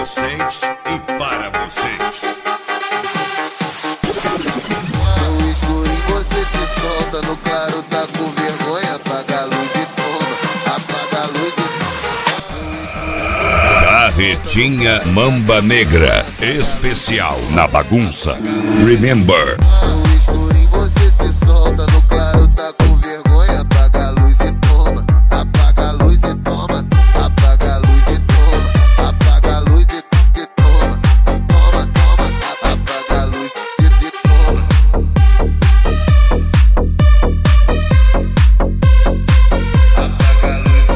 vocês e para vocês. No escuro você se solta, no claro tá com vergonha. Apaga a luz e toma, apaga a luz e toma. Carretinha Mamba Negra, especial na bagunça. Remember. No escuro você se solta, no claro tá com vergonha. Apaga a luz e toma, apaga a luz e toma. Apaga a luz e toma, apaga a luz e toma. Toma, toma, apaga a luz e toma. Apaga a luz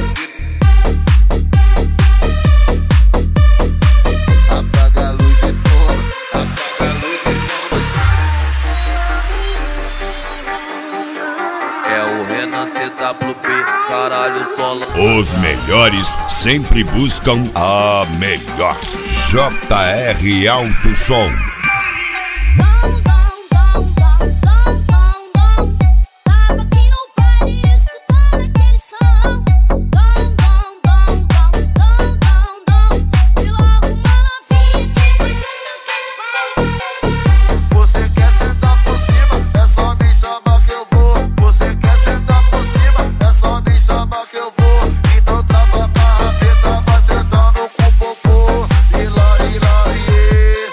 e apaga a luz e toma, apaga a luz e toma. É o Renan CWP, caralho, sola. Os melhores sempre buscam a melhor. JR Alto Som. Tava aqui no baile escutando aquele som. E logo uma novinha que Você quer sentar por cima? É só me chamar que eu vou. Você quer sentar por cima? É só me chamar que eu vou. Então trava a rabeta, vai sentando com o popô. Hilari, hilari,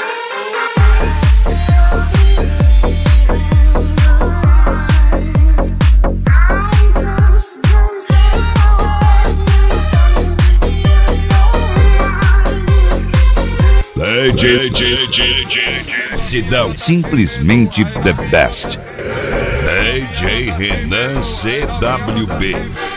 Sidão, simplesmente the best. DJ Renan CWB.